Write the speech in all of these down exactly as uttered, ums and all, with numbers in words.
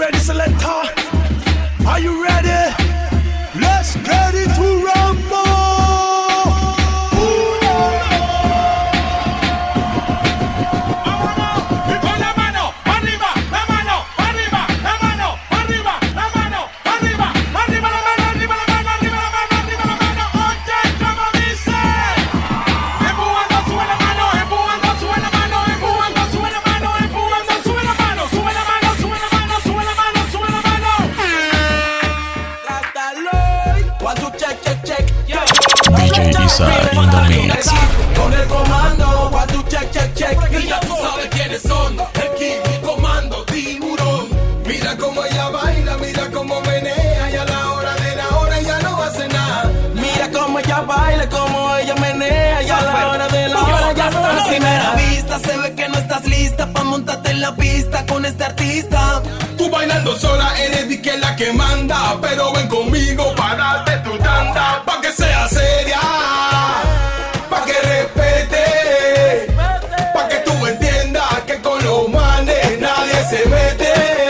ready, selector? Are you ready? Let's get it to Rambo. In the mix. Con el comando, one two check, check, check. Y ya tú sabes quiénes son. El King, el comando, tiburón. Mira cómo ella baila, mira cómo menea. Y a la hora de la hora ella no hace nada. Mira cómo ella baila, cómo ella menea. Y a la hora de la hora ya no hace nada. A primera vista se ve que no estás lista pa' montarte en la pista con este artista. Tú bailando sola eres di que la que manda. Pero ven conmigo para darte tu tanda. Pa' que sea seria. Se mete.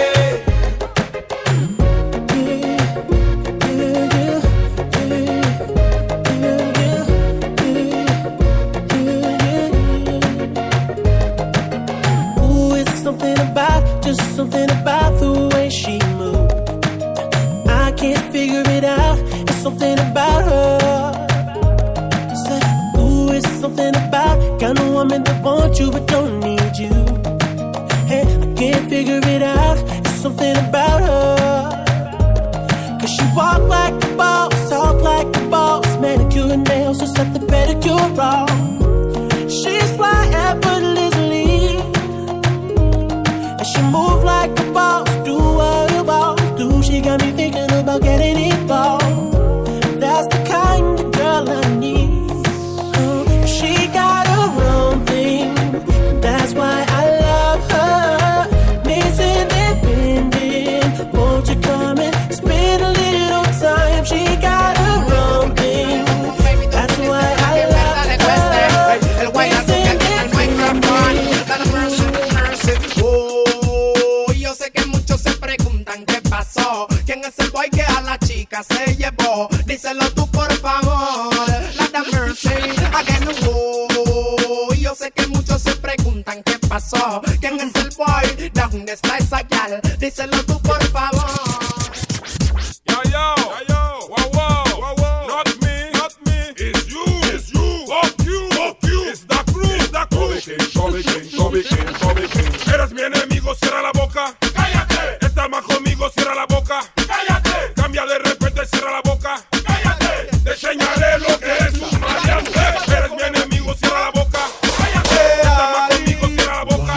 Ooh, it's something about, just something about the way she moves. I can't figure it out. It's something about her. Said, ooh, it's something about kind of woman that wants you but don't need you. Hey, I can't figure it out. It's something about her. Cause she walk like a boss, talk like a boss. Manicure and nails, just set the pedicure off. She's fly effortlessly. And she move like a boss. Do what a boss do. She got me thinking about getting involved. That's the kind of girl I need. uh, She got her own thing. That's why I love her. Miss Independent. Won't you come and spend a little time? She got her own thing. That's why I love her. Miss Independent. Oh, yo sé que muchos se preguntan qué pasó. ¿Quién es el boy que a la chica se llevó? Díselo tú por favor. Lord have mercy. Again, oh, yo sé que muchos se preguntan qué pasó. ¿Quién es el boy? ¿Dónde está esa gal? Díselo tú por favor. Yo, yo, yo, yo, wow, wow, wow, wow. Not me, not me, it's you, it's you, fuck you, fuck you, it's the crew, it's the crew. Kobe King, Kobe King, Kobe King. Eres mi enemigo, cierra la boca, cállate. Estás más conmigo, cierra la boca, cállate. Cambia de repente, cierra la boca, cállate. Te enseñaré lo que es un maleante. Eres mi enemigo, cierra la boca, cállate. Estás más conmigo, cierra la boca,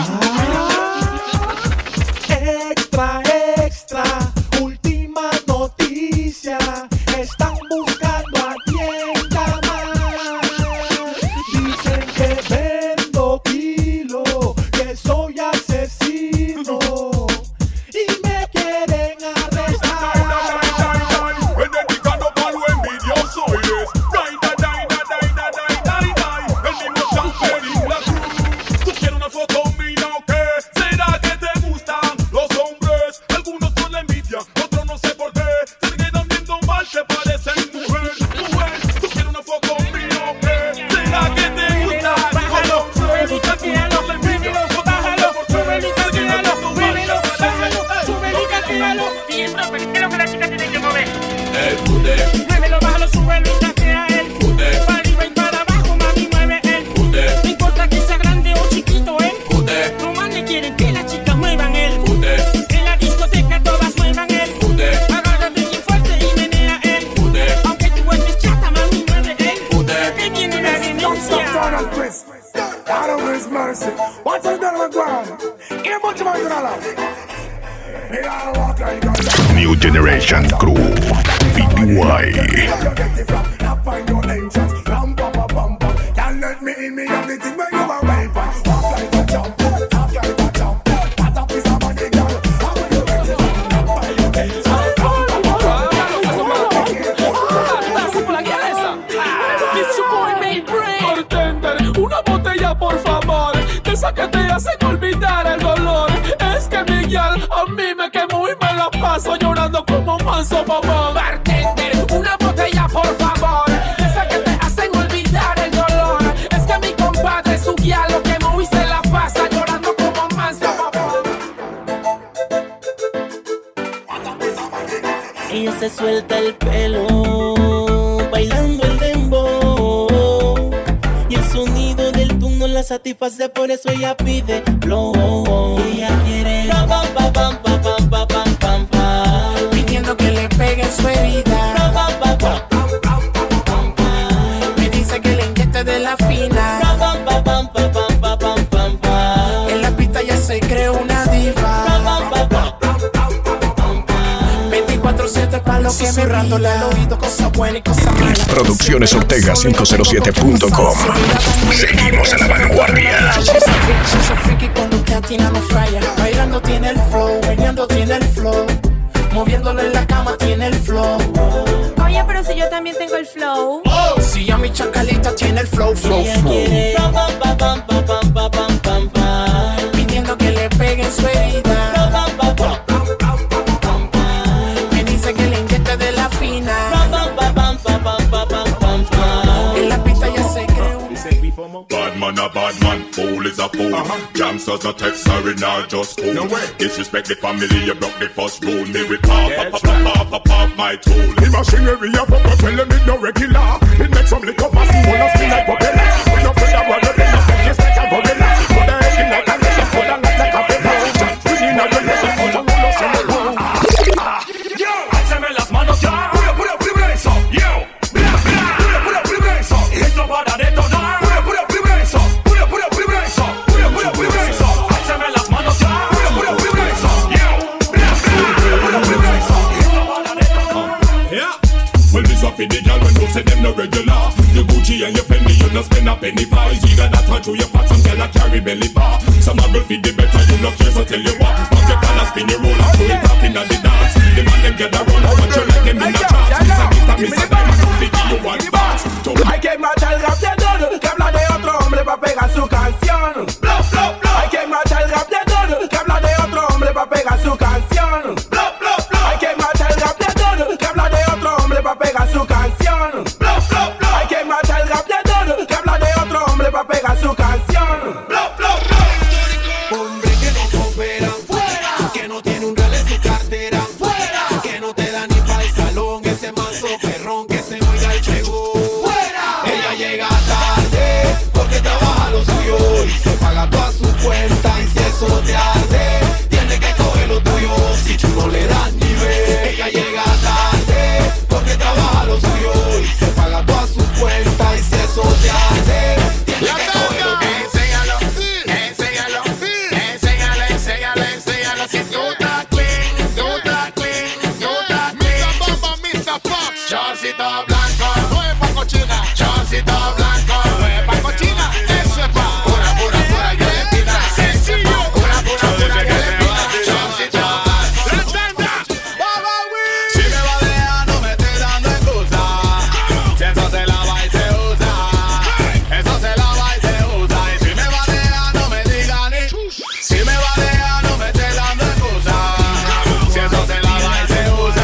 cállate. Extra, extra, última noticia. Están buscando a quien llamar. Dicen que vendo kilo, que soy asesino y me quieren arrestar. El dedicado pa' lo envidioso eres. Dai, dai, dai, dai, dai, dai, dai, dai. El mismo champerín, la cruz. Tú quieres una foto mía o qué? ¿Será que te gustan los hombres? Algunos por la envidia, otros no sé por qué. Te quedan viendo mal, te parecen mujer, mujer. Tú quieres una foto mía o qué? ¿Será que te gustan? Bájalo, súbelo y calcúlalo, la envidia. Bájalo, súbelo y calcúlalo, súbelo, bájalo, súbelo y calcúlalo. Y entonces, ¿qué es lo que la chica tiene que mover? El pude, Muévelo, bájalo, súbelo y castea el pude, para arriba y para abajo, mami, mueve el pude, no importa que sea grande o chiquito, el pude, los manes quieren que las chicas muevan el pude, en la discoteca todas muevan el pude, agárrate bien fuerte y menea el pude, aunque tú estés chata, mami, mueve el pude. que viene la demencia. Donald Twist. God of His mercy. What's the done on the ground? Ain't much man gonna allow. Me gotta walk like a New Generation Crew. B D Y. Now find your entrance. Ram pa pa pam pam. Can't let me in. Me have the thing where you are right back. Walk like a jump, talk like a jump. Pat up is a money girl. How will you get it from? Now find your entrance. Ram pa pa pam pam. Una botella, por favor, de esa que te hacen olvidar el dolor. Es que mi guial a mí me quemó y me paso llorando como un manso bobón. Bartender, una botella por favor, esa que te hacen olvidar el dolor. Es que mi compadre su guía lo quemó y se la pasa llorando como un manso bobón. Ella se suelta el pelo, bailando el dembow, y el sonido del tum no la satisface, por eso ella pide flow. Ella quiere pa pam pa pam pa pam pa pam pam pam, pidiendo que le pegue su herida. Pa pam pa pam pam pam pam, me dice que le inyecte de la fina. Pa pam pa pam pa pam pa pam pam pam, en la pista ya se creó una diva. Pa pam pa pam. Susurrándole al oído cosas buenas y cosas malas. Producciones Ortega cinco cero siete punto com. Seguimos a la vanguardia. Bailando tiene el flow, bailando tiene el flow, moviéndolo en la cama tiene el flow. Oye, pero si yo también tengo el flow. Oh, si a mi chacalita tiene el flow, flow, flow. Pa pam pa pam pa pam pa pam pam pam, pidiendo que le peguen su herida. Pa pam pa pam. Bad man a bad man, fool is a fool. Uh-huh. Gangsters a text, sorry, not just fool. No way. Disrespect the family, you broke the first rule. Me with pop, yeah, pop, pop, pop, pop, pop, my tool. The machinery of a tell them it no regular. It makes some little fuss, full of spin like propeller. We no afraid of what they do, just like a gorilla. Put a head in like a letter, put a lot like a feather. We need a relation, put a roll us in the room. Yo, alzame las manos ya. Pura, pura, primero eso. Yo, bla, bla. Pura, pura, primero eso. Esto para detonar. For the girl when you say them no regular. Your Gucci and your Fendi, you no spend a penny for. It's either that or through your fat, some girl a carry belly bar. Some a girl feed the better, you no care, so tell you what. Pop your collar, spin your roll, and throw it up in the dance. The man them get around, I want you like them in the chance. Miss a guitar, miss a diamond, don't think you want parts. Hay que marchar el rap de Don, que habla de otro hombre pa' pegar su canción. Blow, blow, blow. Hay que marchar el rap de Don, que habla de otro hombre pa' pegar su canción. Blow, blow, blow. Hay que marchar el rap de Don, que habla de otro hombre pa' pegar su canción. Blow, blow, blow. Hay que marchar el rap de Don, que habla de otro hombre pa' pegar su canción. Blow, blow, blow. Hombre que no coopera, fuera. Que no tiene un real en su cartera, fuera. Que no te da ni pa' el salón, ese manso perrón que se oiga el chegó. Ella llega tarde porque trabaja lo suyo y se paga toda su cuenta. Y si eso te arde, tiene que coger lo tuyo si tú no le das ni ve. Ella llega tarde porque trabaja lo suyo y se paga toda su cuenta. Y si eso te arde, tiene que coger lo tuyo. Enséñalo, enséñalo, enséñalo, enséñalo, enséñalo. Si tú estás clean, tú estás clean, tú estás clean. mister Bomba, mister Fox, Chorcito blanco, no es pa' cochina. Chorcito blanco, no es pa' cochina. Eso es pa' pura, pura, pura guillotina. Sencillo, pura, pura, pura guillotina. Chorcito blanco. Si me va a dejar, no me esté dando excusa. Si eso se lava y se usa, eso se lava y se usa. Y si me va a dejar, no me diga ni. Si me va a dejar, no me esté dando excusa. Si eso se lava y se usa,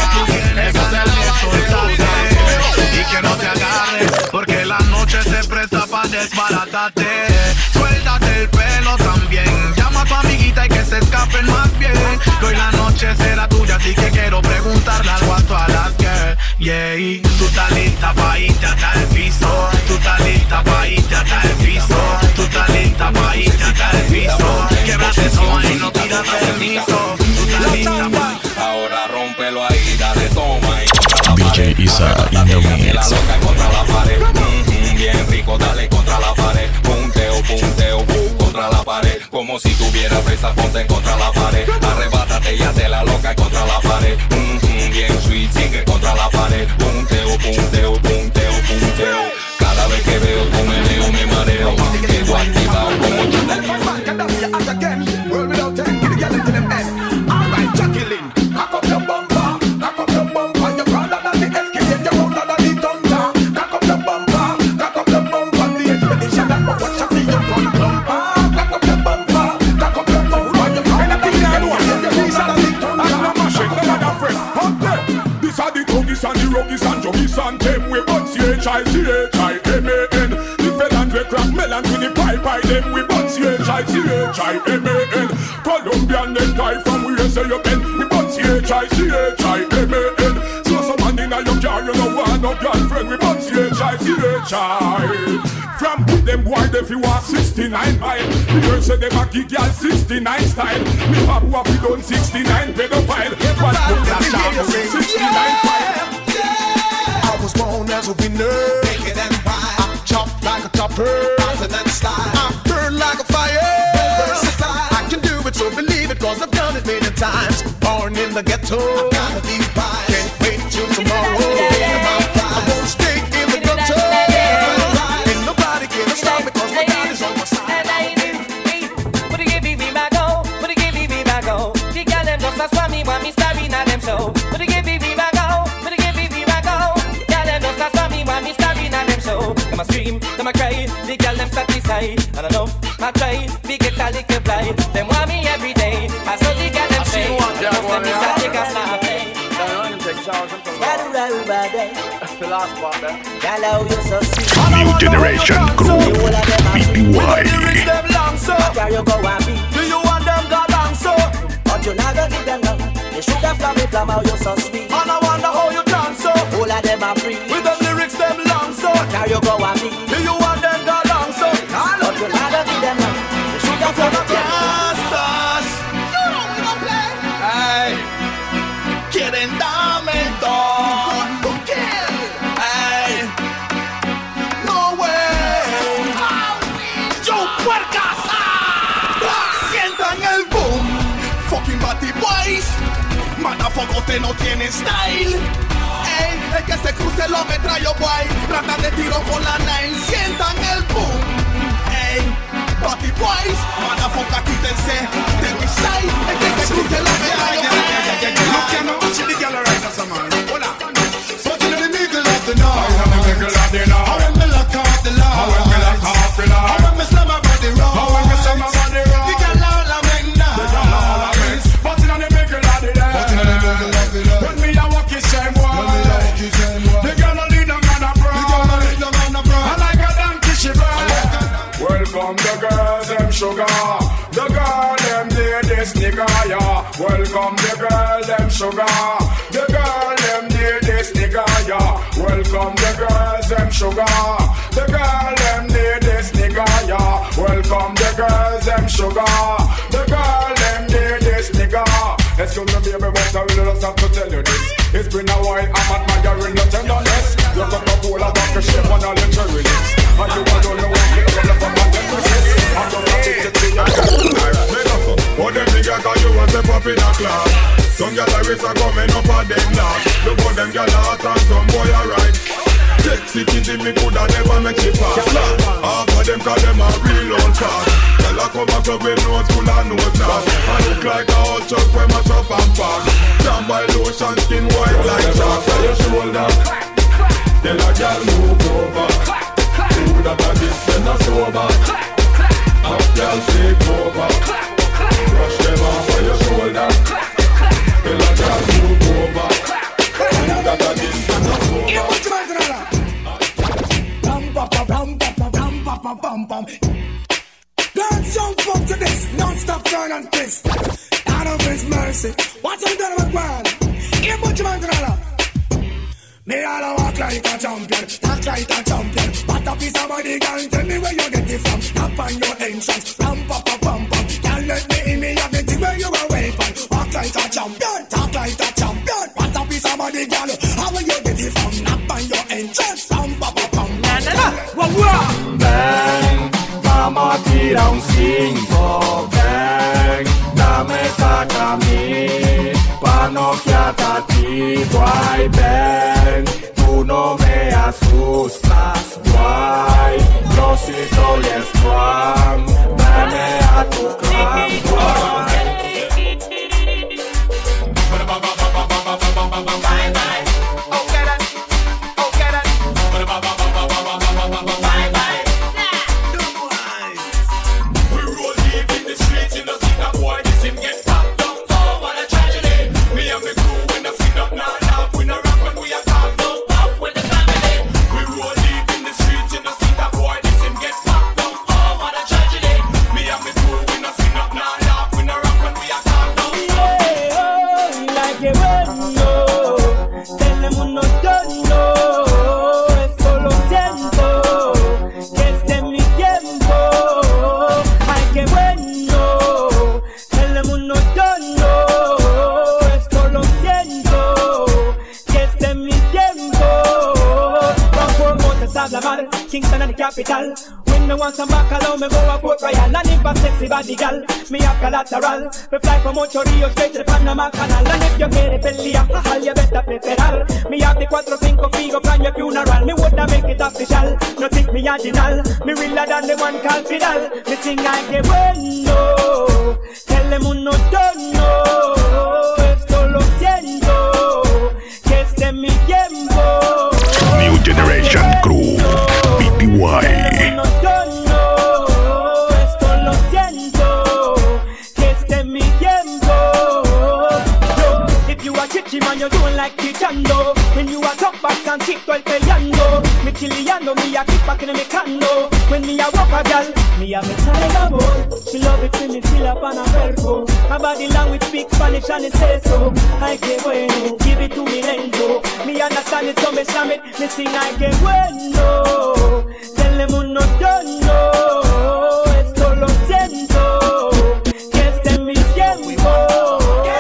eso se lava y se usa. Y que no te agarre, porque la noche se presta pa' desbaratarte. Suéltate el pelo también, llama a tu amiguita y que se escapen más bien. Que hoy la noche será tuya, así que quiero preguntarle algo a todas las girls. Yeah, tú estás lista pa' irte hasta el piso. Tú estás lista pa' irte hasta el piso. Tú estás lista pa' irte hasta el piso. Québrate eso y no tiras permiso. Tú estás lista pa'. Ahora rómpelo ahí, dale toma y contra la D J Isa in the pared. La mix. loca contra la pared. Mm-hmm, bien rico, dale contra la pared. Punteo, punteo, uh, contra la pared. Como si tuviera presa, ponte contra la pared. Arrebátate y hazte la loca contra la pared. Mm-hmm, bien sweet, sigue contra la pared. Punteo, punteo, punteo, punteo. Cada vez que veo tu meneo me mareo. Quedo activado como Chanel. Shake H I C H I M A N. The felon we crack melon with the pipe I them we bun C H I C H I M A N. Colombian necktie from where you say you been. We bun C H I C H I M A N. So some man inna your car you know want no girlfriend. We bun C H I C H I. From them boy if you are sixty-nine mile. The girl say them a kick y'all sixty-nine style. Me pop wap you done sixty-nine pedophile. But don't that shot sixty-nine file. I was born as a winner. Naked and wild. I chop like a chopper. Continent style. I burn like a fire. Versatile. I can do it, so believe it, cause I've done it many times. Born in the ghetto. I gotta be fine. Can't wait till tomorrow. I won't stay in the gutter. Ain't nobody can stop me, cause my God is on my side. And I do. Put it give me my go. Put it give me my go. The girl them just a swam me when me starving at them show. Put it give me my go. Put it give me my go. Girl them just a swam me when me starving at them show. Them a scream, them a cry. The girl them satisfied. And enough, I try. We get a little blind. Them want me every day. I saw the girl them say. Them just let me start take a snap. The last part there. New Generation Crew, B P Y. Do you want them go long so? But you never give them none. They should have come with them how you so sweet. And I wonder how you dance so. All of them are free. With them lyrics them long so. Now you go and me. Do you want them go long so? But you never give them none. They should have come with them. You don't wanna play. Ay, quieren darme todo. Ay, no way. Yo puercas. Sientan el boom. Fucking Batty Boys. Motherfucker, usted no tiene style. Ey, el que se cruce lo metrallo, boy. Tratan de tiro con la nine. Sientan el boom. Ey, Batty Boys. Motherfucker, quítense de mi side. El que se cruce lo metrallo. Look here now, watch the girl right as a man. Hola. So to the middle of the night. I am the middle of the night. I when me lock off the light. I when me lock off the light. I when me slam my body round. I when me slam my body round. The girl all a make nice. The girl all a make. But in the middle of the night. But in the middle of the night. When me a walk the same way. When me a walk the same way. The girl a lead down on a brown. The girl a lead down on a brown. I like a donkey she brown. Welcome the girls them sugar. The girl them ladies nigga yeah. Welcome the girl them sugar. The girl them ladies nigga yeah. Welcome the girls them sugar. The girl them ladies nigga yeah. Welcome the girls them sugar. The girl them ladies nigga. Excuse me baby but I really just have to tell you this. It's been a while I'm admiring your tenderness. You got a cool about the shape and all the cherry lips. And you don't know what you're gonna come and get with this. I'm gonna take it to your what them nigga call you want to pop in a class. Some gyal are race are coming up at them now. Look how them gyal are hot and some boy alright. Sexy kitty me coulda never make she pass. Half of them call them a real old fast. Gyal a come a club with nose full of nose now. I look like a old truck when mash up and pack. Damn by lotion skin white like chalk. On your shoulder. Tell a gyal move over. Who that a this then a sober. Up gyal take over. Brush them off on your shoulder. Tell a girl move over. Who that a this and a sober. Ram pa pa ram pa pa ram pa pa bam bam. Girls jump up to this non-stop turn and twist. Out of His mercy. Watch him done with ground. Here put your man to the me all a walk like a champion, talk like a champion. What a piece of body, girl, tell me where you get it from. Tap on your entrance, ram pa pa pam pam. Can't let me in me have the thing where you a weapon. Walk like a champion, talk like a champion. What a piece of body, girl, how will you get it from? Tap on your entrance, ram pa pa pam pam. Ven, vamos a tirar un cinco. Ven, dame saca a mí. Pa' noquearte a ti, guay, ven. Tú no me asustas, guay. Yo sí soy strong. Dame a tu clan, guay. We roll capital. When me want some bacalao, me go a Port Royal. And if a sexy body gal, me have collateral. We fly from Ocho Rios straight to the Panama Canal. And if you get a belly up, you better preparar. Me have the cuatro cinco figo plan your funeral. Me woulda make it official, no think me original. Me realer than the one called Fidel. Me sing like que bueno, tell them uno don't know. Esto lo siento, que este es mi tiempo. New Generation Crew, B P Y. Uno don't know, esto lo siento, que este es mi tiempo. Yo, if you are chichi man, you don't like chichando. When you are top back and chick to el peleando. Me chiliando, me a kick back in me cando. When me a walk a gal, me a me tiger boy. She love it when me chill up on a perco. Her body language speak Spanish and it says so. Ay que bueno, give it to me lento. Me understand it so me slam it. Me sing ay que bueno. Tell them uno don't know. Esto lo siento, que este es mi tiempo.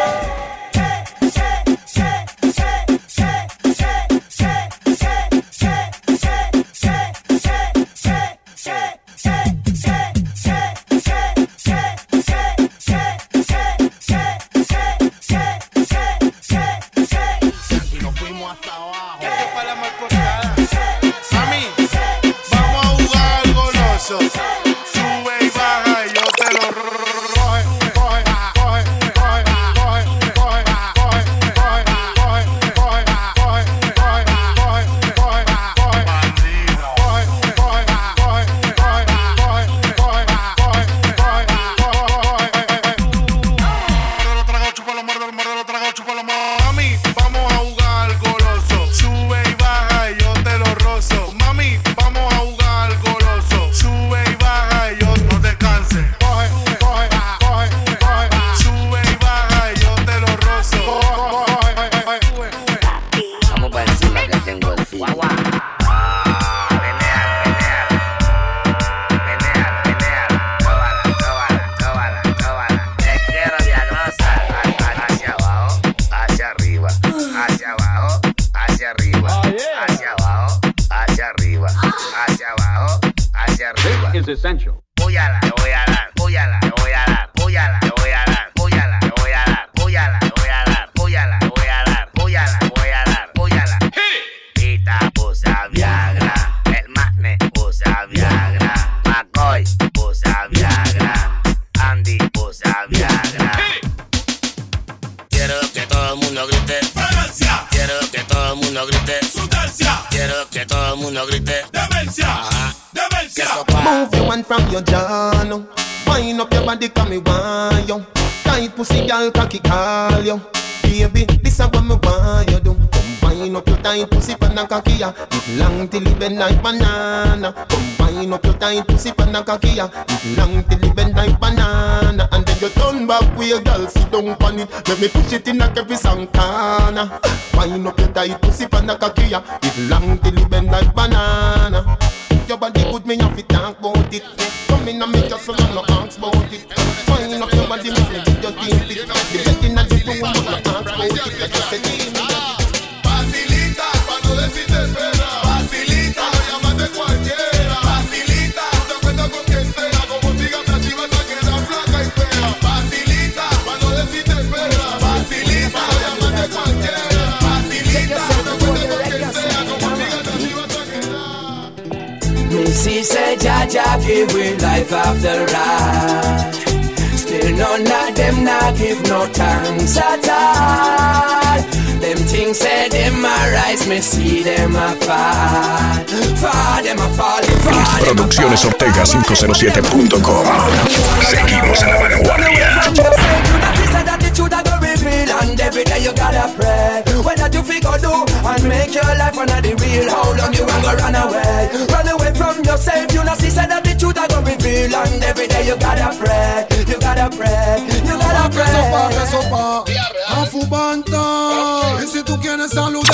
Sube y baja y yo te lo roje, coge, coge, coge, coge, coge, coge, coge, coge, coge, coge, coge, coge, coge, bandido, coge, coge, coge, coge, coge, coge, coge, coge, chúpalo, muérdelo, muérdelo, trago, chúpalo, mami, vamos a jugar goloso. Sube y baja y yo te lo rozo. Mami, vamos a jugar goloso. Sube y baja y yo no te canses. Coge, coge, coge, coge. Sube y baja y yo te lo rozo. Vamos para encima que tengo el fin. Is essential. Voy a la, voy a dar, voy a la, voy a dar, voy a la, voy a dar, voy a la, voy a dar, voy a la, voy a dar, voy a la, voy a dar, voy a la, voy a dar, voy a la. Pita usa Viagra, el Magne usa Viagra, McCoy usa Viagra, Andy usa Viagra. Quiero que todo el mundo grite Francia. Quiero que todo el mundo grite sustancia. Quiero que todo el mundo grite demencia. Ajá. Move your one from your jaw now. Wind up your body, come me want you. Tight pussy, girl, cocky call you. Baby, this is what me want you do. Come wind up your tight pussy, pan and cocky ya. It long till it bend like banana. Come wind up your tight pussy, pan and cocky ya. It long till it bend like banana. And then you turn back with your girl, sit down on it. Let me push it in like every song corner. Wind up your tight pussy, pan and cocky ya. It long till it bend like banana. Your body good, me have to talk about it. Come in and make just so no ask about it. Wind up your body, make me give your team it. The bed in the room, no ask about it. Like you said, facilita, pa' no decirte espera. Facilita, no llamas de cualquiera. Facilita, no te cuentas con quien sea. Como sigas así vas a quedar flaca y fea. Facilita, pa' no decirte espera. Facilita, no llamas de cualquiera. Facilita, no te cuentas con quien sea. Como sigas así vas a quedar. Missy said, Jaja give we life after life. Still none of them not give no thanks at all. Them things say them a rise, me see them a fall. Fall, them a fall, fall. Producciones Ortega cinco cero siete punto com. Seguimos a la vanguardia. And every day you gotta pray. What that you figure do and make your life another real. How long you gonna run away? Run away from yourself. You know, see, said that the truth I gonna reveal. And every day you gotta pray. You gotta pray. You gotta pray. A Fubanta. Y si tú quieres saludar, que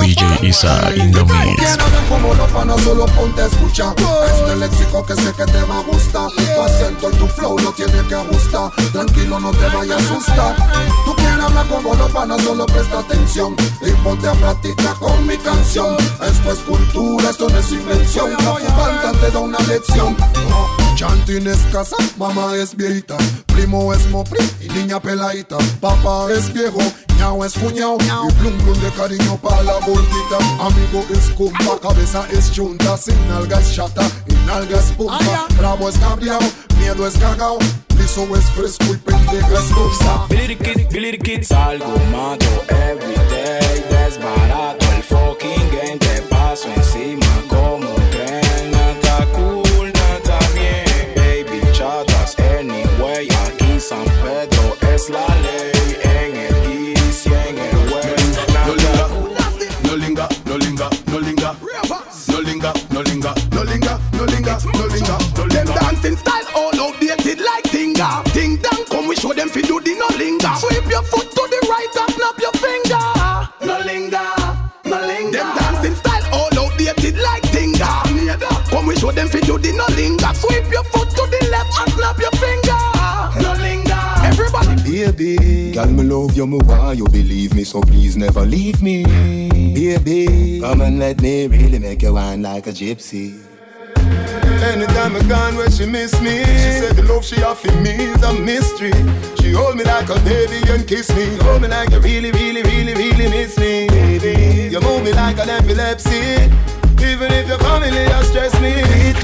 D J Isa in the mix. Como los panas, solo ponte a escuchar este léxico que sé que te va a gustar. Tu acento y tu flow no tiene que ajustar. Tranquilo, no te vayas a asustar. Tú quieres hablar como los panas, solo presta atención y ponte a practicar con mi canción. Esto es cultura, esto no es invención. La fubanta te da una lección. Chantín es casa, mamá es viejita, primo es mopri y niña peladita. Papá es viejo, ñao es cuñao y plum plum de cariño pa' la bolita. Amigo es compa, cabeza es chunta, sin nalga es chata y nalga es punta. Bravo es cabreao, miedo es cagao, liso es fresco y pendeja es dulza. Billy the Kid, Billy the Kid, salgo, mato everyday, desbarato el fucking game, te paso encima como un tren, nada cool, nada bien, baby chatas, anyway, aquí San Pedro es la ley, en el east y en el west, nada cool. No linga, no linga, no linga, no linga, no linga, no linga, no linga, no linga, no linga. Them dancing style all outdated like Tinga. Ting dang, come we show them fi do the no linga. Sweep your foot to the right and snap your finger. No linga, no linga. Them dancing style all outdated like Tinga. Come we show them fi do the no linga. Sweep your foot to the left and snap your finger. No linga. Everybody, baby, girl, me love you, me why you believe me, so please never leave me. Baby, come and let me really make you wine like a gypsy. Anytime I gone where she miss me, she said the love she offer me is a mystery. She hold me like a baby and kiss me. Hold me like you really, really, really, really miss me, baby. You move me like an epilepsy. Even if your family has stressed me.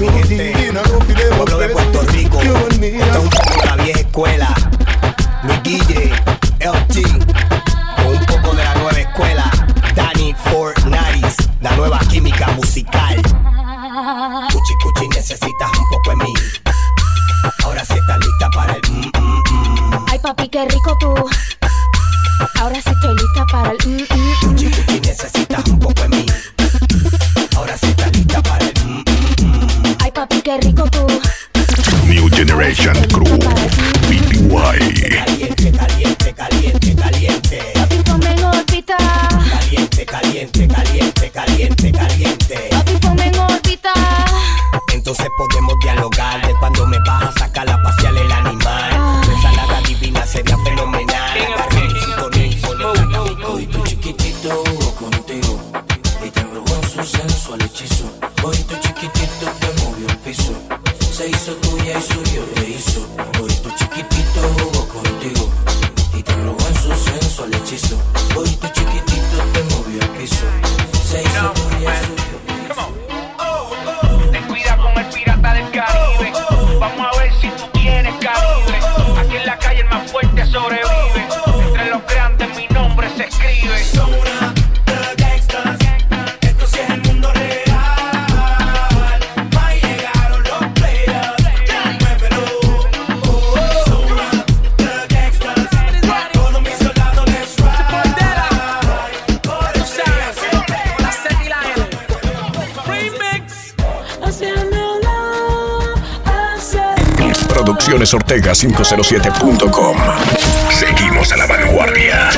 Pueblo de Puerto Rico, esto es un poco de la vieja escuela. Mi Guille, L T, con un poco de la nueva escuela. Danny Fornaris, la nueva química musical. Cuchi cuchi, necesitas un poco de mí. Ahora sí estás lista para el mm, mm, mm. Ay papi, qué rico tú. Ahora sí estoy lista para el mm, mm, mm. Cuchi cuchi, necesitas un poco de mí. Ahora sí estás lista para el mm, mm, mm. Ay papi, qué rico tú. New Generation Crew, B P Y. Caliente, caliente, caliente, caliente. Papi, ponme en órbita. Caliente, caliente, caliente, caliente, caliente. Papi, ponme en órbita. Entonces podemos dialogar de cuando me vas a sacar a pasear el animal. Tu ensalada divina sería fenomenal. Agarré mi sintonía, hoy tu chiquitito jugó contigo y te embrujó en su sensual hechizo. Hoy tu chiquitito te movió el piso. Se hizo tuya y suyo te hizo. Hoy tu chiquitito jugó contigo y te embrujó en su sensual hechizo. Hoy tu chiquitito te movió el piso. Se hizo tuya y suyo te hizo. Ten cuidado con el pirata del Caribe. Vamos a ver si tú tienes calibre. Aquí en la calle el más fuerte sobrevive. Entre los grandes mi nombre se escribe. Son una de gangsters. Esto sí es el mundo real. Ahí llegaron los players. Muévelo. Son una de gangsters. Todos mis soldados les ride. Por eso la C y la L. Remix. Producciones Ortega cinco cero siete punto com. Seguimos a la vanguardia.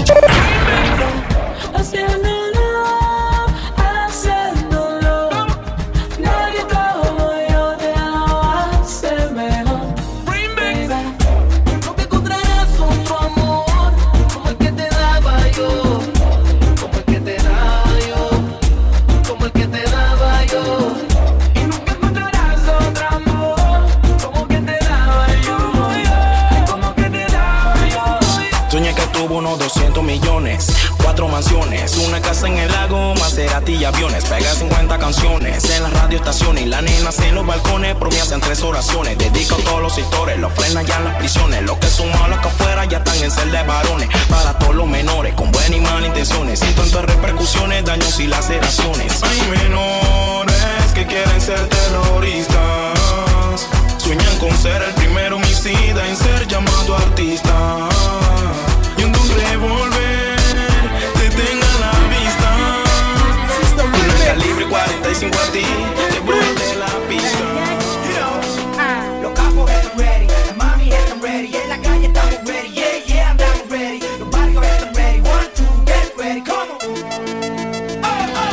doscientos millones, cuatro mansiones, una casa en el lago, Maserati y aviones. Pega cincuenta canciones en las radioestaciones y las nenas en los balcones. Por mí hacen tres oraciones, dedico a todos los sectores. Los frenan ya en las prisiones, los que son malos que afuera ya están en celda de varones. Para todos los menores con buenas y malas intenciones, sin tantas repercusiones, daños y laceraciones. Hay menores que quieren ser terroristas, sueñan con ser el primer homicida en ser llamado artista. Y un revólver te tenga a la vista. Un calibre cuarenta y cinco a ti, te brute la pista. Los capos están ready, las mami están ready, en la calle estamos ready, yeah, yeah, andamos ready. Los barrios están ready, one, two, get ready, come on. Oh, oh.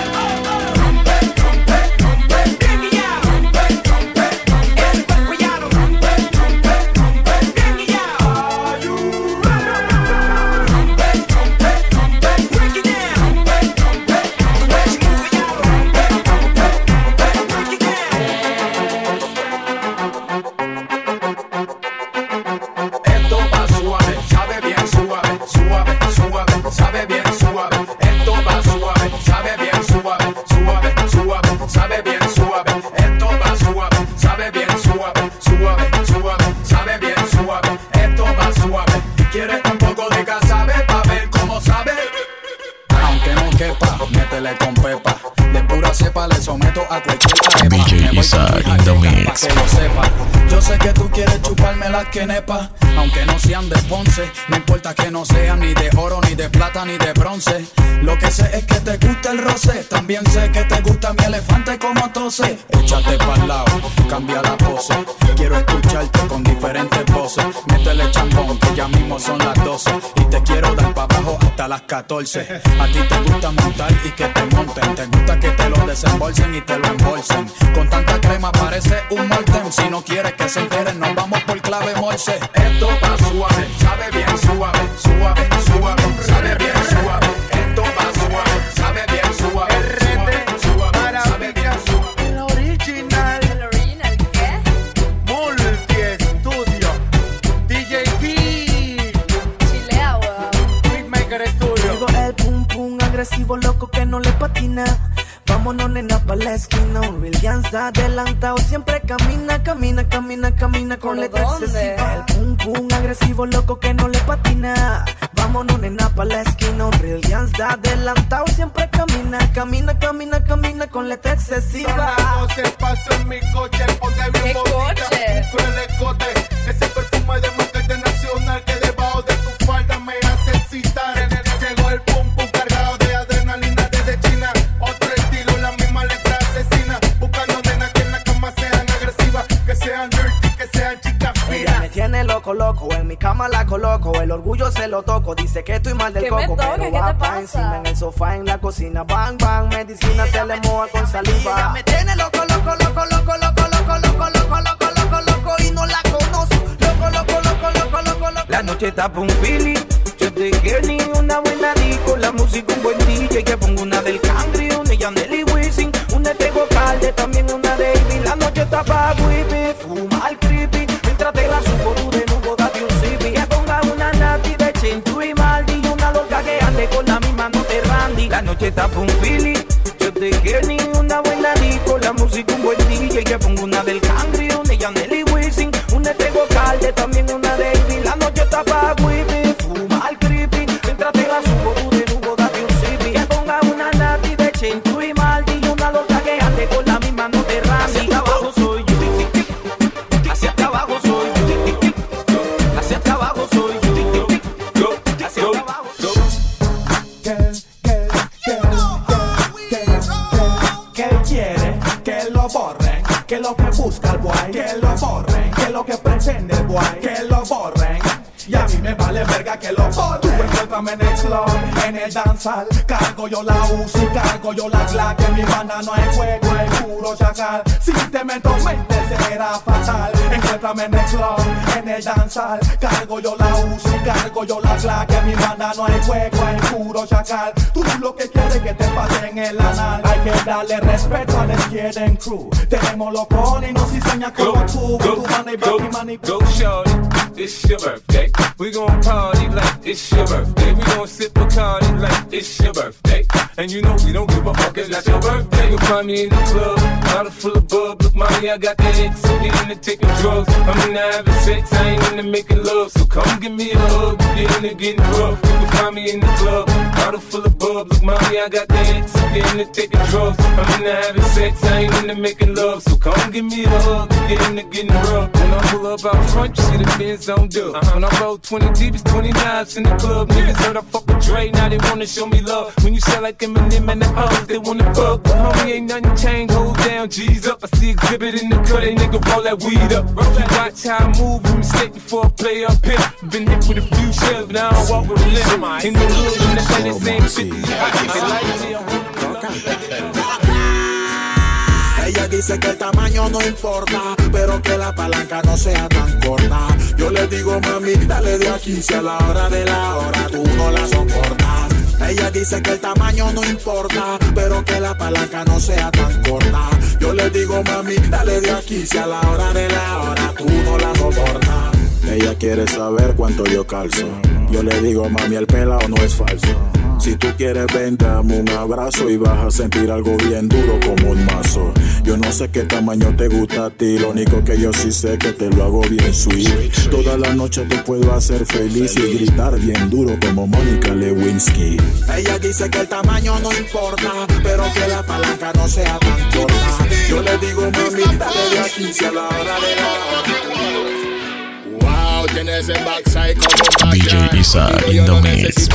quieres un poco de casabe pa' ver cómo sabe. Aunque no quepa, métele con pepa. De pura cepa le someto a cualquier arepa. D J Isaac in the mix. Pa' que lo sepa. Yo sé que tú quieres chuparme las quenepas, aunque no sean de Ponce. No importa que no sean ni de oro, ni de plata, ni de bronce. Lo que sé es que te gusta el roce. También sé que te gusta mi elefante como tose. Échate pa'l lado, cambia la pose. Quiero escucharte con diferentes voces. Métele chambón, que ya mismo son las doce. Y te quiero dar pa' abajo hasta las catorce. A ti te gusta montar y que te monten. Te gusta que te lo desembolsen y te lo embolsen. Con tanta crema parece un molten. Si no quieres que se enteren, nos vamos por clave morse. Esto va suave, sabe bien suave, suave, suave, sabe bien suave. Esto va suave, sabe bien suave, suave, suave, sabe bien suave. El original. ¿El original qué? Multi-Estudio. D J P. Chilea, weón. Beatmaker Studio. Llegó el pum pum agresivo loco que no le patina. Vámonos nena pa' la esquina. Un real gangsta adelantado siempre camina, camina, camina, camina con letra excesiva. El pum pum agresivo loco que no le patina. Vámonos nena pa' la esquina. Un real gangsta adelantado siempre camina, camina, camina, camina con letra excesiva. No se pasa en mi coche, ponte bien bonita, con el escote. Ese perfume de marca internacional que debajo de tu falda me hace excitar. Llegó el pum pum cargado de adrenalina desde China. Otro estilo, la misma letra asesina. Buscando nenas que en la cama sean agresivas, que sean dirty, que sean chicas finas. Ella me tiene loco, loco, en mi cama la coloco. El orgullo se lo toco, dice que estoy mal del ¿Qué coco. me toca? Pero ¿Qué va te pa' pasa? encima en el sofá, en la cocina. Bang, bang, medicina se le moja con saliva. Ella me tiene loco, loco, loco, loco, loco, loco, loco, loco, loco, loco, loco, y no la conozco. Loco, loco, loco, loco, loco, loco. La noche está pa' un Philly. Yo te quiero ni una buena disco. La música un buen D J. Que pongo una del Cangri, una de Yandel y Wisin, una de Tego Calde, también una de Ivy. La noche está pa' whippy, fuma el creepy. Mientras te la subo tú de nuevo, date un zippy. Que ponga una nati de Chintu y Maldi, y una loca que ande con la misma no te Randy. La noche está pa' un Philly. Yo te quiero ni una buena disco. La música un buen D J. Que pongo una del Cangri, una de Yandel y Wisin, una de Tego Calde, también una de Ivy. La noche está pa' whippy, fuma el creepy. Mientras te la subo tú de nuevo, date un zippy. Que ponga una nati de Chintu y Maldi, y una loca que ande con la misma no te Randy. Hacia abajo soy yo, hacia acá abajo soy yo, hacia acá abajo soy yo, hacia acá abajo soy ¿Qué quiere? Que lo borren. Que lo que busca el boy. Que lo borren. Que lo que pretende el boy. Que lo borren. Y a mí me vale verga que lo borren. Tú encuéntrame en el club, en el danzal. Cargo yo la U C I, cargo yo la Glock. En mi banda no hay juego, hay puro chacal. Si te meto mente será fatal. Encuéntrame en el club, en el danzal. Cargo yo la U C I, cargo yo la Glock. En mi banda no hay juego, hay puro chacal. Tú lo que quieres que te pasen el anal. Hay que darle respeto a la Skid Crew. Tenemos los cones y nos enseña como tú. Go, Tu money, go, baby, money, go, shorty, it's your birthday. We gon' party like it's your birthday. We gon' sip Bacardi like it's your birthday. And you know we don't give a fuck, it's not your birthday. You'll find me in the club, bottle full of bub. Look, mommy, I got the hits, so get into taking drugs. I'm into having sex, I ain't into making love. So come give me a hug, get into getting rough. You can find me in the club, bottle full of bub. Look, mommy, I got the hits, so get into taking drugs. I'm into having sex, I ain't into making love. So come give me a hug, get into getting rough. When I pull up out front, you see the Benz on dub. Uh-huh. When I roll twenty deep, it's twenty-nines in the club. Niggas heard I fuck with Dre, now they wanna show me love. When you sell like Eminem and the O's, they wanna fuck. But homie, ain't nothing changed, hold down, G's up. I see exhibit in the cut, they nigga roll that weed up. You watch how I move, you mistake before I play up here. Been hit with a few shells, but I don't walk with a limit. In the hood, in the head, they saying fifty. I keep it like me, Ella dice que el tamaño no importa, pero que la palanca no sea tan corta. Yo le digo, mami, dale de aquí, si a la hora de la hora tú no la soportas. Ella dice que el tamaño no importa, pero que la palanca no sea tan corta. Yo le digo, mami, dale de aquí, si a la hora de la hora tú no la soportas. Ella quiere saber cuánto yo calzo. Yo le digo, mami, el pelao no es falso. Si tú quieres ven, dame un abrazo y vas a sentir algo bien duro como un mazo. Yo no sé qué tamaño te gusta a ti, lo único que yo sí sé que te lo hago bien sweet. Toda la noche te puedo hacer feliz y gritar bien duro como Mónica Lewinsky. Ella dice que el tamaño no importa, pero que la palanca no sea tan corta. Yo le digo, mamita, de aquí a la hora de la... Wow, tiene ese backside como D J Isa in the mix.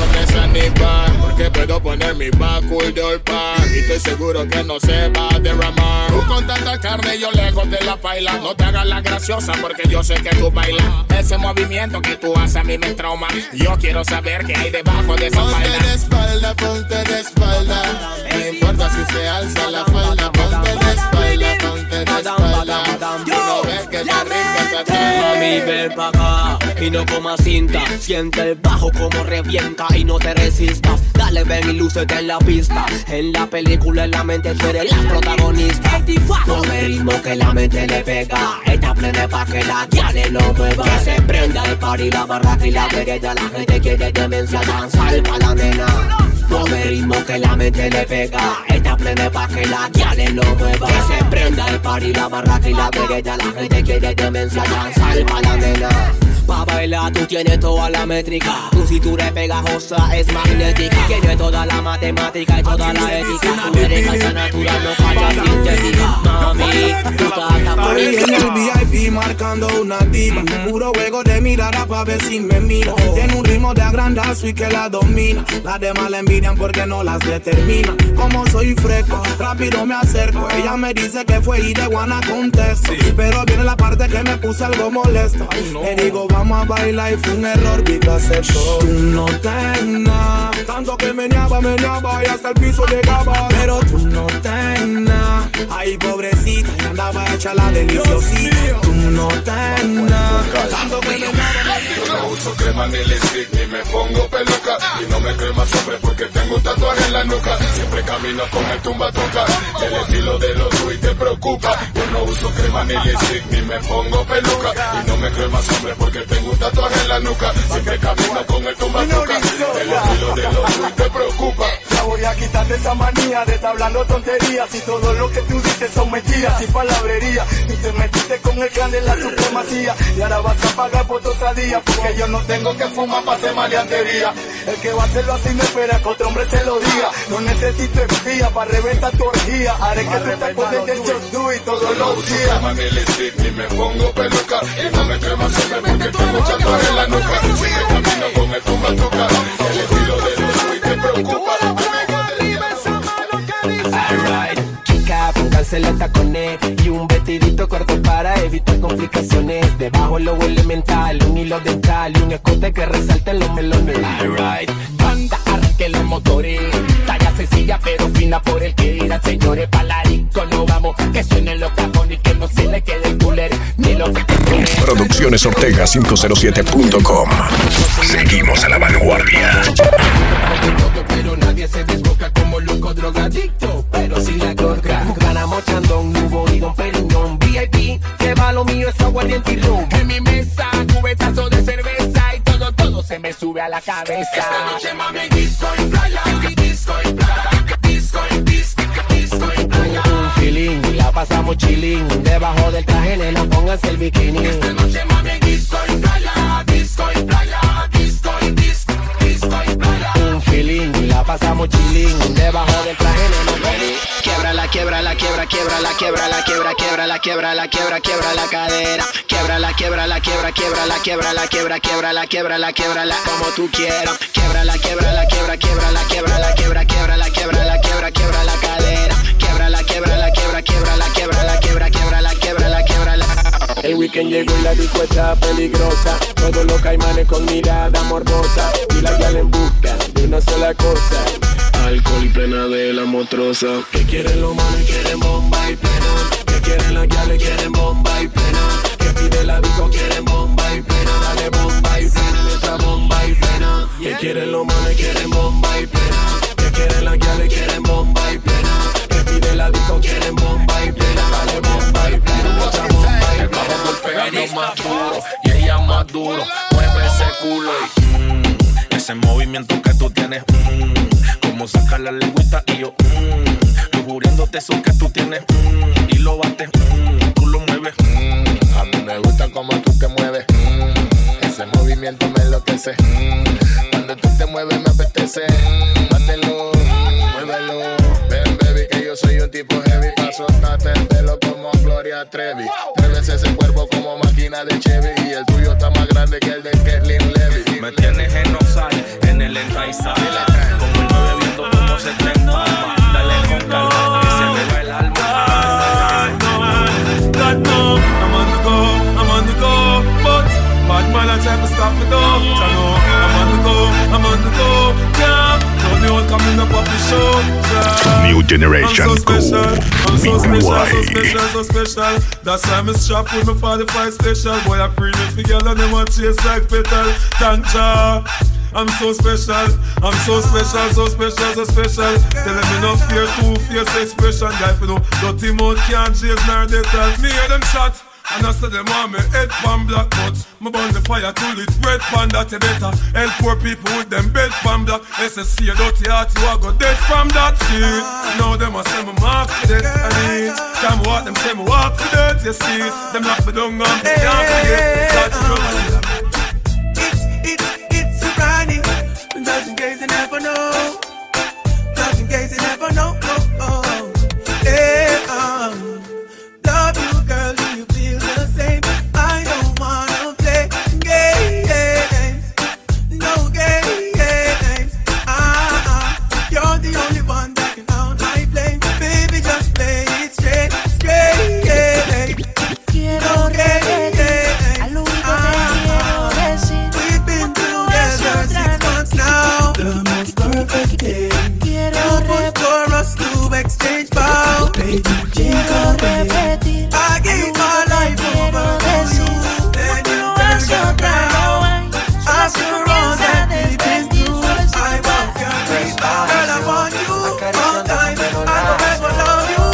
Porque puedo poner mi back cool de all pack y estoy seguro que no se va a derramar. Tú con tanta carne yo lejos de la paila. No te hagas la graciosa porque yo sé que tú bailas. Ese movimiento que tú haces a mí me trauma. Yo quiero saber qué hay debajo de esa falda. Ponte de espalda, ponte de espalda. No importa si se alza la falda. Ponte de espalda, ponte de espalda. Tú no ves que te rica esta Mami, ven pa' acá y no comas cinta. Siente el bajo como revienta y no te resistas. Dale, ven y lúcete en la pista. En la película, en la mente tú eres la protagonista. Mueve ritmo que la mente le pega. Esta plena pa' que la guiane no mueva. Que se prenda el party, la barraca y la vereda. La gente quiere demencia, danzar pa' la nena. Mueve ritmo que la mente le pega. Esta plena pa' que la guiane no mueva. Que se prenda el party, la barraca y la vereda. La gente quiere demencia, danzar pa' la nena. Pa' bailar tú tienes toda la métrica. Tu cintura es pegajosa, es magnética. Tiene toda la matemática y toda la ética. Tu eres calza natural, no falla sintética. Mami, tú estás por ahí en el V I P marcando una diva. Puro juego de mirada pa' ver si me mira. Tiene un ritmo de agrandazo y que la domina. Las demás la envidian porque no las determina. Como soy fresco, rápido me acerco. Ella me dice que fue y de guana contesto. Pero viene la parte que me puse algo molesto. Le digo vamos a bailar y fue un error, vi que aceptó. Tú no tengas tanto que meneaba, meneaba y hasta el piso llegaba. Pero tú no tengas, ay pobrecita, y andaba hecha la deliciosita. Tú no tengas tanto que meneaba. Yo no uso crema ni lipstick ni me pongo peluca. Y no me creo más hombre porque tengo un tatuaje en la nuca. Siempre camino con el tumba toca. El estilo de los Sui te preocupa. Yo no uso crema ni lipstick ni me pongo peluca. Y no me creo más hombre porque tengo un tatuaje en la nuca. Siempre camino con el tumba toca. El estilo de los Sui te preocupa. Ya voy a quitarte esa manía de estar hablando tonterías. Y todo lo que tú dices son mentiras y palabrería. Y te metiste con el clan de la supremacía. Y ahora vas a pagar por tu otra día. Porque yo no tengo que fumar para hacer maleantería. El que va a hacerlo así me espera que otro hombre se lo diga. No necesito espía para reventar tu orgía. Haré que tú te acuerdes del Just Do It todos los días. No me lipstick ni me pongo peluca. Y no me creo más hombre porque tengo un tatuaje en la nuca. Siempre camino con el tumba toca. El estilo de los Sui te preocupa. Alright, chica, pónganse los tacones y un vestidito corto para evitar complicaciones. Debajo lo elemental, un hilo dental y un escote que resalte los melones. Alright, banda, arranque los motores. Talla sencilla pero fina por el que irán, señores. Palarico, no vamos, que suenen los cajones y que no se le quede el cooler ni los cajones. Producciones Ortega cinco cero siete punto com. Seguimos a la vanguardia. Pero nadie se desboca como loco drogadicto, pero si la gorga. Ganamos chandón, nubo y don Periñón. V I P, que va lo mío es aguardiente y rum. En mi mesa, cubetazo de cerveza y todo, todo se me sube a la cabeza. Esta noche mami, disco y playa, disco y playa, disco y disco, disco y playa. Un feeling, la pasamos chilling, debajo del traje nena pónganse el bikini. Esta noche mami, disco y playa, disco y playa, disco y disco, disco y playa. Un feeling, la pasamos chilling, debajo del traje nena. Quiebra la quiebra la quiebra quiebra la quiebra la quiebra quiebra la quiebra la quiebra quiebra la cadera. Quiebra la quiebra la quiebra quiebra la quiebra la quiebra quiebra la quiebra la quiebra la como tú quieras. Quiebra la quiebra la quiebra quiebra la quiebra la quiebra quiebra la quiebra la quiebra quiebra la cadera. Quiebra la quiebra la quiebra quiebra la quiebra la quiebra quiebra la quiebra la quiebra la. El weekend llegó y la disco está peligrosa. Todos los caimanes con mirada morbosa y la guial en busca de una sola cosa. Alcohol y plena de la motrosa. Que quieren los manes, quieren bomba y plena. Que quieren la guiales, quieren bomba y plena. Que pide la disco, quieren bomba y plena. Dale bomba y plena, letra bomba y plena. Que quieren los manes, quieren bomba y plena. Que quieren la guiales, quieren bomba y plena. Que pide la disco, quieren bomba y plena. Dale bomba y plena, letra bomba y plena. Pegando más duro y ella más duro. Mueve ese culo y mmm, ese Ese movimiento que tú tienes, mmm, como sacar la lengüita y yo, mmm, lujuriéndote eso que tú tienes, mmm, y lo bates, mmm, tú lo mueves, mmm, a mí me gusta como tú te mueves, mmm, ese movimiento me enloquece, mmm, cuando tú te mueves me apetece, mmm, bátelo, mmm, muévelo, ven baby que yo soy un tipo heavy, pa' soltarte el pelo como Gloria Trevi, tres veces ese cuerpo como máquina de Chevy, y el tuyo está más grande que el de Kathleen Levy. Me tienes en Osai, en el enraizado, como el nueve viendo cómo se te empalma. Dale con calma, que se me va el alma. God no, I'm on the go, I'm on the go, but bad man I try to stop me though. I know I'm on the go, I'm on the go, yeah. Don't you all coming up off the show, yeah. New Generation I'm so special, I'm so special, so Why? special, so special. That's why I'm strapped with my forty-five special. Boy, I bring it together and them want chase like petal. Thank I'm so special, I'm so special, so special, so special. Tell them me no fear, two fierce expression. Guy, you know, dirty mouth can't chase nor they tell me hear them shot. And I said them want me head pan black, but me burn the fire till it red pan that you better. Help poor people with them bed pan black. S S C a dirty heart, you a go dead from that seat. Now them a say me mark for dead and it. Time what them say me walk for dead, you see it. Them lock me down and me can't forget. That's trouble. Just in case you never know, just in case you never know, oh, oh. Hey, um, love you girl, do you feel the same? I don't wanna play games, no games, ah, ah. You're the only one that can out my flame, baby just play it straight, straight, no games, ah, ah. We've been together six months now, the most perfect day. You put for us to exchange vows. Baby, quiero repetir. I gave my life over to you. Then you turned around. After all that we've been through, I want your grace. Girl, I want you all time. I forever love you.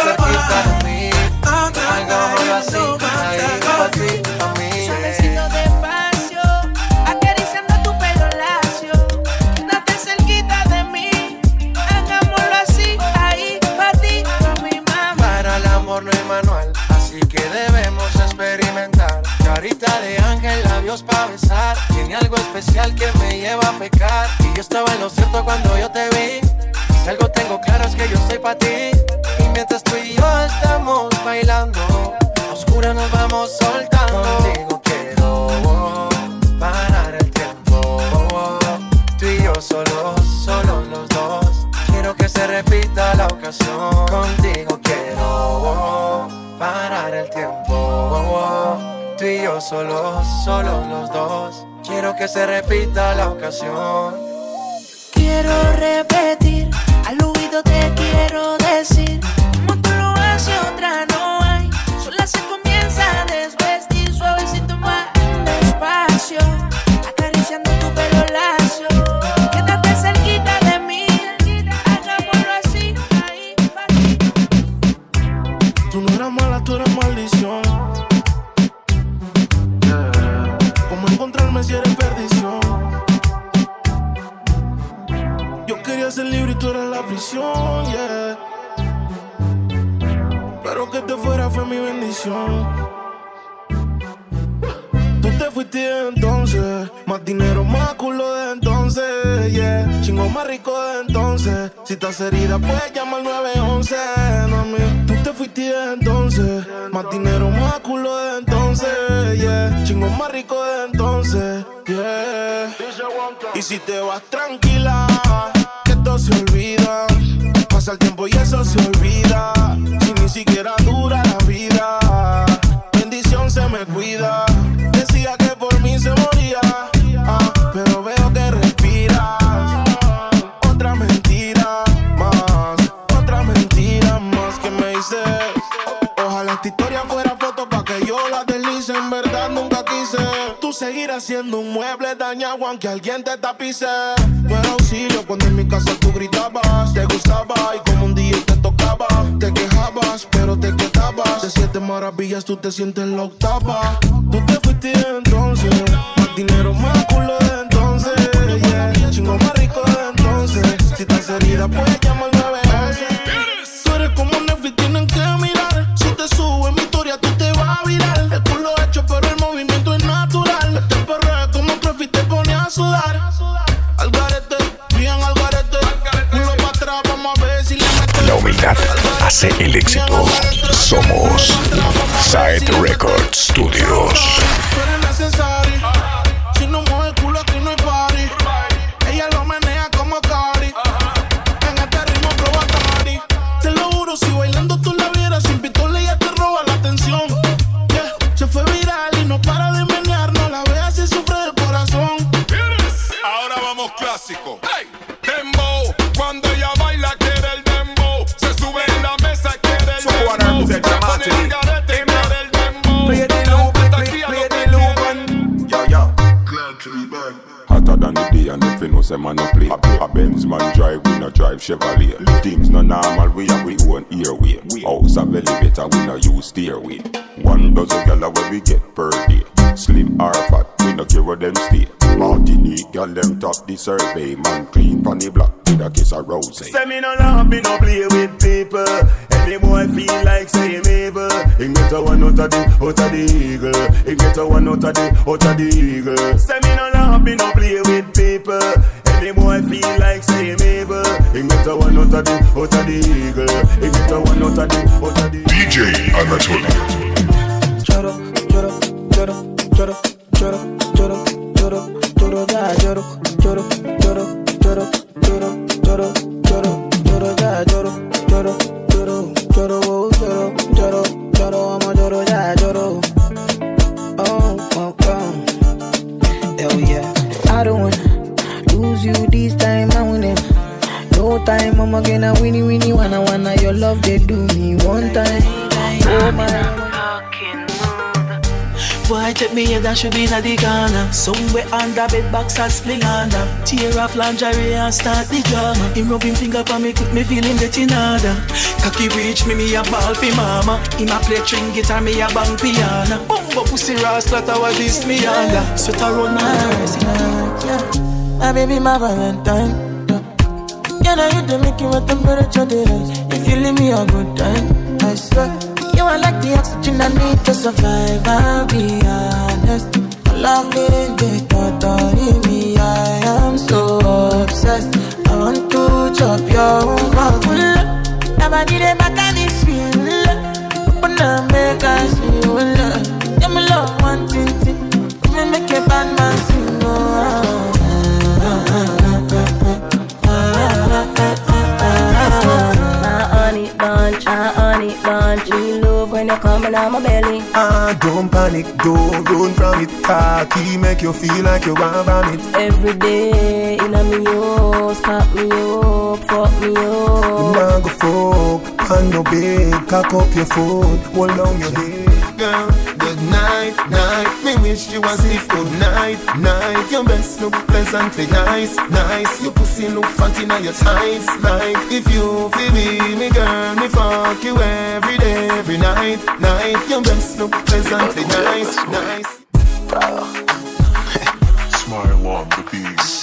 I'm not lying, no matter what. Suavecito despacio, acariciando tu pelo lacio. Quédate cerquita de mí, hagámoslo así, ahí, pa' ti, pa' mi mamá. Para el amor no hay manual, así que debemos experimentar. Carita de ángel, labios pa' besar. Tiene algo especial que me lleva a pecar. Y yo estaba en lo cierto cuando yo te vi. Si algo tengo claro es que yo soy pa' ti. Y mientras tú y yo estamos bailando, a oscuras nos vamos soltando. Contigo quiero parar el tiempo. Tú y yo solos, solos los dos. Quiero que se repita la ocasión. Contigo quiero parar el tiempo. Tú y yo solos, solos los dos. Quiero que se repita la ocasión. Quiero repetir, al oído te quiero decir. Como tú lo haces, otra no hay. Sola se comienza a desvestir, suavecito más despacio, acariciando tu pelo lacio. Quédate cerquita de mí, hagámoslo así, ahí, pa' ti. Tú no eras mala, tú eras maldición. Yeah. ¿Cómo encontrarme si eres perdición? Yo quería ser libre y tú eras la prisión, yeah. Pero que te fuera fue mi bendición. Tú te fuiste entonces, más dinero, más culo de entonces, yeah. Chingo más rico de entonces. Si estás herida, puedes llamar al nueve once, mami. Tú te fuiste entonces, más dinero, más culo de entonces, yeah. Chingo más rico de entonces, yeah. Y si te vas tranquila, que esto se olvida. Pasa el tiempo y eso se olvida. Si ni siquiera dura la vida, bendición se me cuida. Decía que por mí se moría, ah, pero veo que respiras. Otra mentira más, otra mentira más que me dices. Ojalá esta historia fuera foto pa' que yo la deslice. En verdad nunca quise tú seguirás siendo un mueble dañado aunque alguien te tapice. No era auxilio cuando en mi casa tú gritabas. Te gustaba y como un día te tocaba. Te quejabas pero te quedabas. De siete maravillas tú te sientes la octava. Tú te fuiste entonces, más dinero, más culo de entonces, yeah. calidad hace el éxito. Somos Side Record Studios. Tú eres necesario. Si no mueve el culo aquí no hay party. Ella lo menea como Cari. En este ritmo provocatori. Te lo juro, si bailando tú la vieras sin pistola ella te roba la atención. Yeah. Se fue viral y no para de menear. No la veas si sufre del corazón. Ahora vamos clásico. Hey, dembow. Cuando ella baila quiere el dembow. Se sube en la mesa quiere el dembow. Se pone el garete quiere el dembow. Play the loop, play, play the loop and yo yo. Glad to be back. Hotter than the day and if you know say man no play. A Benz man drive, we no drive Chevrolet. Things no normal, we have we own airway. House a belly better, we no use stairway. One dozen gala where we get per day. Slim or fat, we no care where them stay. Martinique, girl them top the survey. Man clean pon the block with a kiss of rose. Say me no love, me no play with people. Any boy feel like say him evil. He get a one out of the, out of the eagle. He get a one out of the, out of the eagle. Say me no love, me no play with people. Any boy feel like say him evil. He get a one out of the, out of the eagle. He get a one out of the, out of the D J Anatoly. Choro, choro, choro, choro, choro, choro, choro, choro, ya lloro, choro, choro, choro, choro, choro, choro, choro, ya lloro, choro, choro, choro, oh, choro, choro, choro, amo lloro, ya lloro. Oh, oh, oh. Hell yeah. I don't wanna lose you this time, I win it. No time, I'm gonna winnie winnie wanna wanna your love they do me one time. Oh my. Boy, check me head and should be in the corner. Somewhere under bed box and spling under. Tear off lingerie and start the drama. Him rub him finger for me, quick me feel him getting harder. Cocky reach me, me a ball for mama. Him a play string guitar, me a bang piano. Bumbo pussy ras, that I was this me under. Sweat around my eyes. My baby, my Valentine. Yeah, now you the make you with temperature rise. If you leave me a good time, I swear. You are like the oxygen I need to survive, I'll be honest. Loving the thought of me, I am so obsessed. I want to chop your own. Never did it back and it's real. But now make us feel love. Yeah, my love one thing, me make a bad man sing. Bunch, I honey bunch. Me love when you coming out my belly. Ah, don't panic, don't run from it. Cocky make you feel like you want vomit. Every day in a me house, pop me up, fuck me up. Now go fuck, and no bed, cock up your foot, hold down your head. Girl, good night, night. Me wish you was sleep good night, night. Your best look pleasantly nice, nice. Your pussy look fat in your tights, like if you feel me, me girl, me fuck you every day, every night, night. Your best look pleasantly nice, nice. Smile on the piece.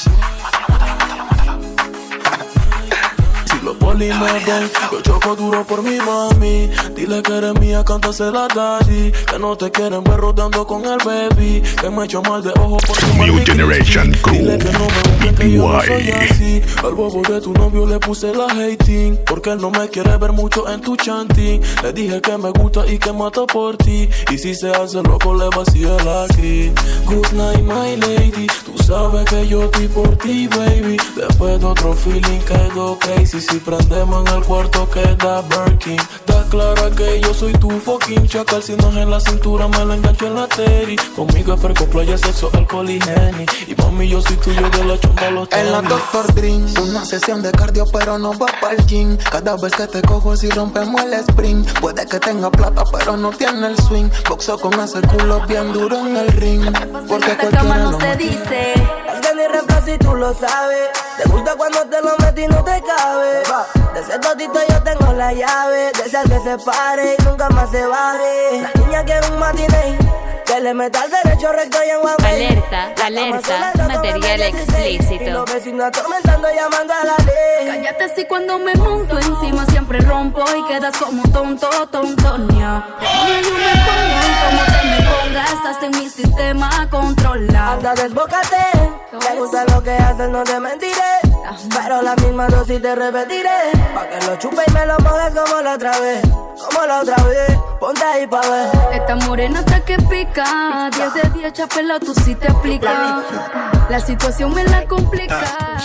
Los poli me ven, yo choco duro por mi mami. Dile que eres mía, cántasela daddy. Que no te quieren ver rodando con el baby. Que me echo mal de ojo por tu New Generation Crew. Dile que no me busquen, que yo no soy así. Al bobo de tu novio le puse la hating. Porque él no me quiere ver mucho en tu chanting. Le dije que me gusta y que mata por ti. Y si se hace loco le vacío la crin. Good night my lady. Tú sabes que yo estoy por ti baby. Después de otro feeling quedo crazy. Si prendemos en el cuarto queda Birkin. Está clara que yo soy tu fucking chacal. Si no es en la cintura me lo engancho en la teri. Conmigo es perco, playa, sexo, alcohol y Henny. Y mami yo soy tuyo de la chomba los tenis. En la doctor Dream, una sesión de cardio pero no va pa'l gym. Cada vez que te cojo si rompemos el sprint. Puede que tenga plata pero no tiene el swing. Boxo con ese culo bien duro en el ring. Porque cualquiera no se dice. Es que ni reemplazo y tú lo sabes. Te gusta cuando te lo metí y no te cabe. De ese totito yo tengo la llave. De ser que se pare y nunca más se baje. La niña quiere un matiné. Que le meta al derecho recto y en Huawei. Alerta, alerta, material explícito. Y los vecinos atormentando llamando a la ley. Cállate si cuando me monto encima siempre rompo y quedas como tonto, tontonio. Como yo me pongo y como te me pongas, estás en mi sistema controlado. Anda, desbócate. Me gusta lo que haces, no te mentiré. Pero la misma dosis te repetiré. Pa' que lo chupe y me lo pongas como la otra vez. Como la otra vez, ponte ahí pa' ver. Esta morena está que pica. diez de diez, chapela, tú sí te aplicas. La situación me la complica.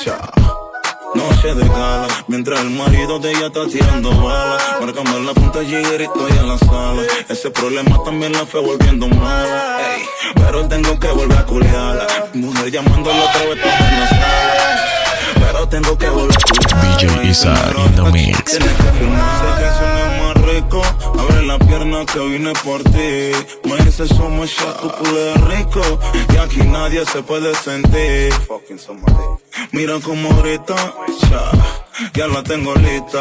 Noche de gala, mientras el marido de ella está tirando balas. Márcame la punta G y estoy en la sala. Ese problema también la fue volviendo mala. Ey, pero tengo que volver a culiarla. Mi mujer llamándolo otra vez para en la sala. Pero tengo que volver a culiarla. D J Izar in the mix. Tienes que firmarse que suene más rico. Abre la pierna que vine por ti. Me dice somos ya tu culé rico. Y aquí nadie se puede sentir. Fucking somebody. Mira como ahorita, ya, ya la tengo lista.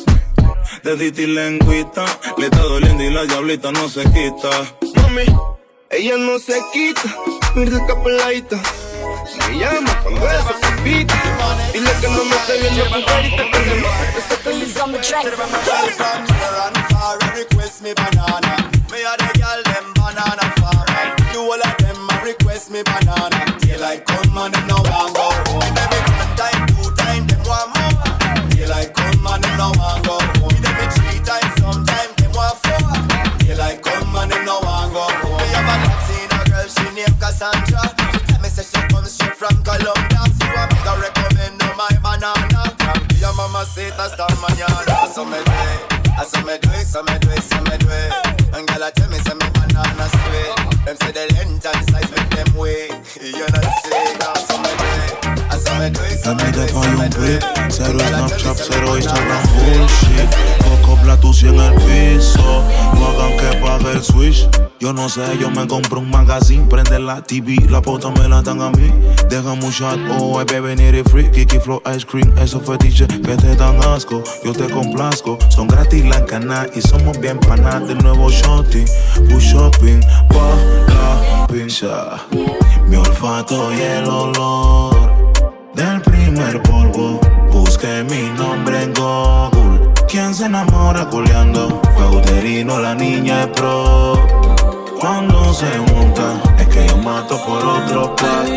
Dedita y lengüita, le está doliendo y la diablita no se quita. Mami, ella no se quita, mira esta peladita. Me llama cuando eso se pita. Dile que no me esté viendo con carita. Please on the track. From here and far, request me banana. Me a the girl them banana farm. Do all of them a request me banana. Daylight come and them no want go home. Every one time, two time, them want more. Daylight come and them no want go home. Every three times, sometime them want four. Daylight come and them no want go home. Me have a love seen a girl, she named Cassandra. She tell me say she comes straight from Colombia. So I make her recommend her my banana. Your mama say that's the mañana. So me do it, so me do it, so me do it, so me do it. And girl I tell me say me banana sweet. Them say the length and size make them way. You know say now, so me do it, so me do it, so me do it, so me do it. Cero Snapchat, cero Instagram, bullshit. Coco Platusi en el piso. No hagan que pague el switch. Yo no sé, yo me compro un magazine. Prende la T V, la pauta me la dan a mí. Déjame un shot, oh, hay bebé ni free. Kiki Flow Ice Cream, esos fetiches que te dan asco. Yo te complazco, son gratis la cana y somos bien panas. De nuevo shorty, push shopping, pa la pincha. Mi olfato y el olor del primer polvo. Busqué mi nombre en Google. ¿Quién se enamora culeando? Fue uterino, la niña es pro. Cuando se junta, es que yo mato por otro par.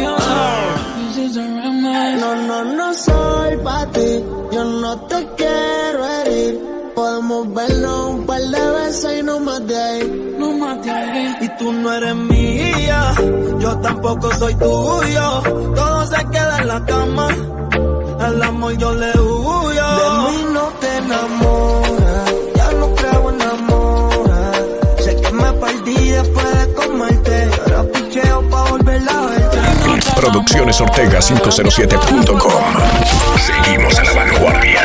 No, no, no soy pa' ti. Yo no te quiero herir. Podemos vernos un par de veces y no más de ahí. No más de ahí. Y tú no eres mía, yo tampoco soy tuyo. Todo se queda en la cama. Al amor yo le huyo. De mí no te enamoras. Ya no creo en amor. Sé que me perdí después de comerte. Ahora picheo pa' volver a verte. Producciones Ortega cinco cero siete punto com. Seguimos a la vanguardia.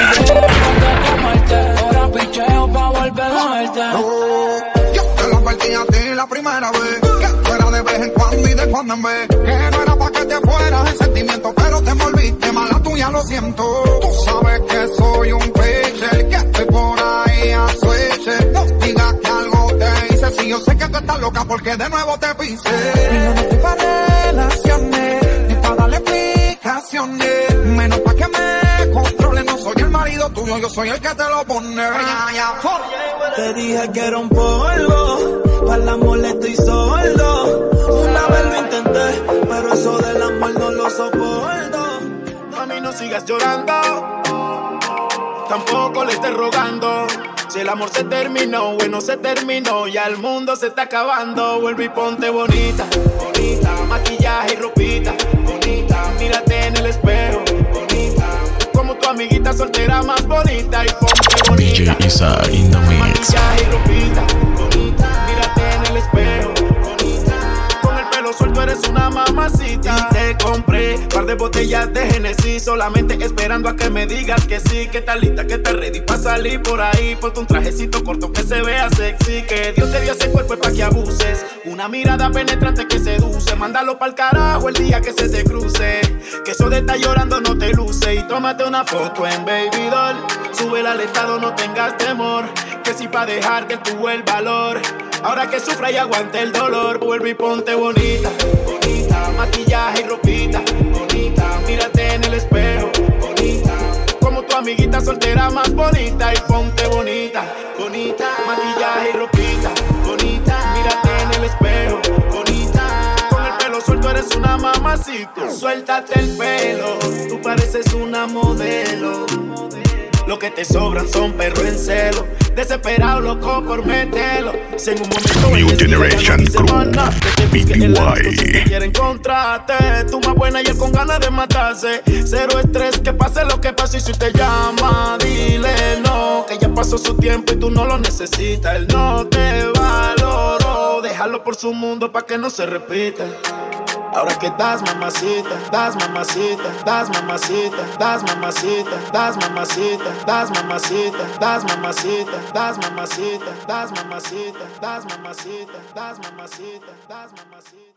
Ahora picheo pa' volver a verte. Yo te lo advertí a ti la primera vez. Que fuera de vez en cuando y de cuando en vez. Que no era pa' que te fueras el sentimiento, pero te envolviste mala tuya, lo siento. Tú sabes que soy un pitcher, que estoy por ahí a switch. No digas que algo te hice, si yo sé que tú estás loca porque de nuevo te pisé. Y yo no estoy para relaciones, ni para darle explicaciones, menos pa' que me controle. No soy el marido tuyo, yo soy el que te lo pone. Te dije que era un polvo, para el amor le estoy sordo. Una vez lo intenté, pero eso del amor no lo soporto. Mami, no sigas llorando, tampoco le estés rogando. Si el amor se terminó, bueno se terminó, ya el mundo se está acabando. Vuelve y ponte bonita, bonita, maquillaje y ropita, bonita. Mírate en el espejo, bonita, como tu amiguita soltera más bonita. Y ponte bonita, D J Izar in the mix. Maquillaje y ropita, bonita. Mírate en el espejo, bonita, con el pelo suelto eres una mamacita. Y te compré par de botellas de Genesis, solamente esperando a que me digas que sí. Que tal lista, que te ready pa' salir por ahí. Ponte un trajecito corto que se vea sexy. Que Dios te dio ese cuerpo pa' que abuses. Una mirada penetrante que seduce. Mándalo pa'l carajo el día que se te cruce. Que eso de estar llorando no te luce. Y tómate una foto en Baby Doll. Súbela al estado, no tengas temor. Que si pa' dejarte tuvo el valor. Ahora que sufra y aguante el dolor. Vuelve y ponte bonita, bonita, maquillaje y ropita, bonita. Mírate en el espejo, bonita, como tu amiguita soltera más bonita. Y ponte bonita, bonita, maquillaje y ropita, bonita. Mírate en el espejo, bonita, con el pelo suelto eres una mamacita. despacito. Suéltate el pelo, tú pareces una modelo. Lo que te sobran son perros en celo. Desesperado, loco por meterlo. Si en un momento New Generation Crew, B T Y. quiere encontrarte, tú más buena y él con ganas de matarse. Cero estrés, que pase lo que pase. Y si te llama, dile no, que ya pasó su tiempo y tú no lo necesitas. Él no te valoró, déjalo por su mundo pa' que no se repita. Ahora que das mamacita, das mamacita, das mamacita, das mamacita, das mamacita, das mamacita, das mamacita, das mamacita, das mamacita, das mamacita, das mamacita, das mamacita.